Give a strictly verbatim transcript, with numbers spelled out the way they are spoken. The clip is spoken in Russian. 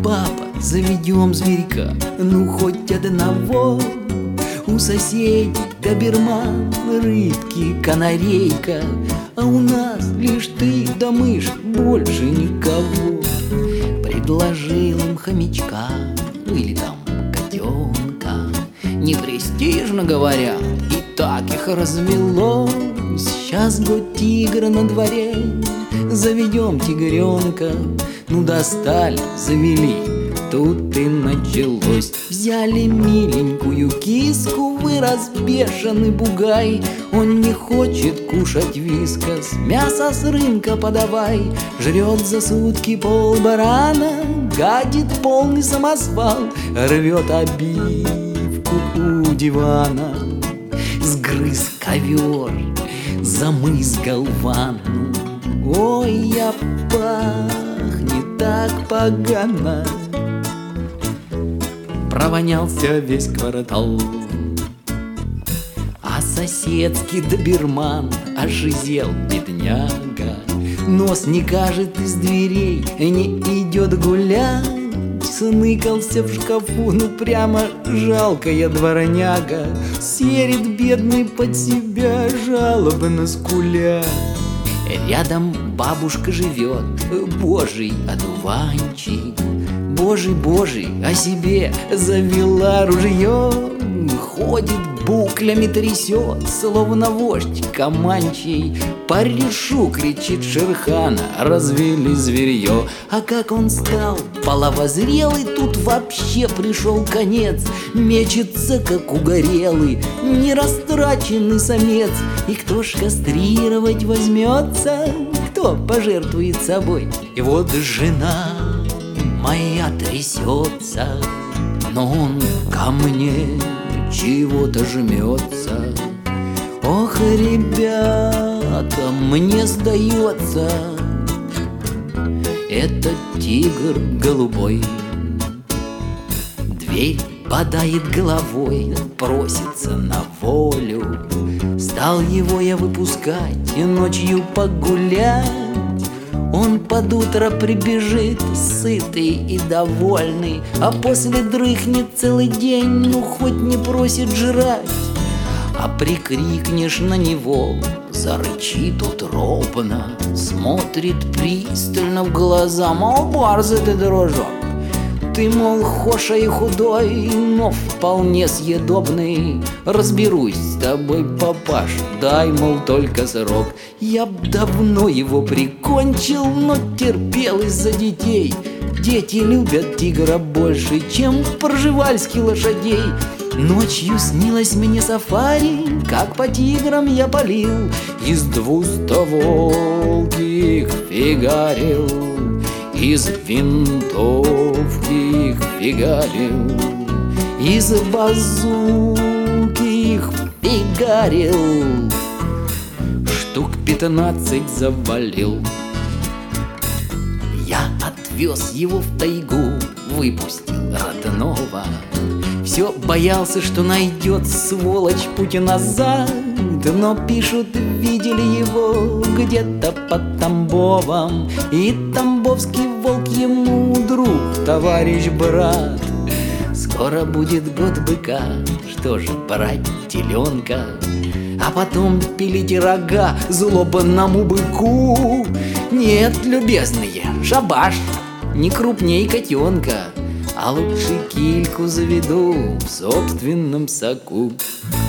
папа, заведем зверька, ну хоть одного. У соседей доберман, рыбки, канарейка, а у нас лишь ты да мышь, больше никого. Предложил им хомячка, ну или там котенка. Не престижно, говорят, и так их развелось. Сейчас год тигра на дворе, заведем тигренка. Ну достали, завели, тут и началось. Взяли миленькую киску, вырос бешеный бугай. Он не хочет кушать вискас, мясо с рынка подавай. Жрет за сутки пол барана, гадит полный самосвал. Рвет обивку у дивана, сгрыз ковер, замызгал ванну. Ой, я пахнет так погано, провонялся весь квартал. А соседский доберман ожизел, бедняга. Нос не кажет из дверей, не идет гулять. Сныкался в шкафу, ну прямо жалкая дворняга. Серит бедный под себя, жалобно скуля. Рядом бабушка живет, божий одуванчик. Божий, божий, о себе завела ружье. Ходит, буклями трясет, словно вождь Команчей. Порешу, кричит Шерхана, развели зверье. А как он стал половозрелый, тут вообще пришел конец. Мечется, как угорелый, нерастраченный самец. И кто ж кастрировать возьмется, кто пожертвует собой? И вот жена моя трясется, но он ко мне чего-то жмется. Ох, ребята, мне сдается, это тигр голубой. Дверь бодает головой, просится на волю. Стал его я выпускать и ночью погулять. Он под утро прибежит, сытый и довольный, а после дрыхнет целый день, ну хоть не просит жрать. А прикрикнешь на него, зарычит утробно, смотрит пристально в глаза, мол, борзый ты, дружок. Ты, мол, хоша и худой, но вполне съедобный. Разберусь с тобой, папаш, дай, мол, только срок. Я б давно его прикончил, но терпел из-за детей. Дети любят тигра больше, чем пржевальских лошадей. Ночью снилось мне сафари, как по тиграм я палил, из двустволки их фигарил, из винтовки их фигарил, из базуки их фигарил, штук пятнадцать завалил. Я отвез его в тайгу, выпустил родного. Все боялся, что найдет сволочь путь назад. Но пишут, видели его где-то под Тамбовом. И тамбовский волк ему друг, товарищ, брат. Скоро будет год быка, что же брать теленка, а потом пилить рога злобному быку. Нет, любезные, шабаш, не крупней котенка, а лучше кильку заведу в собственном соку.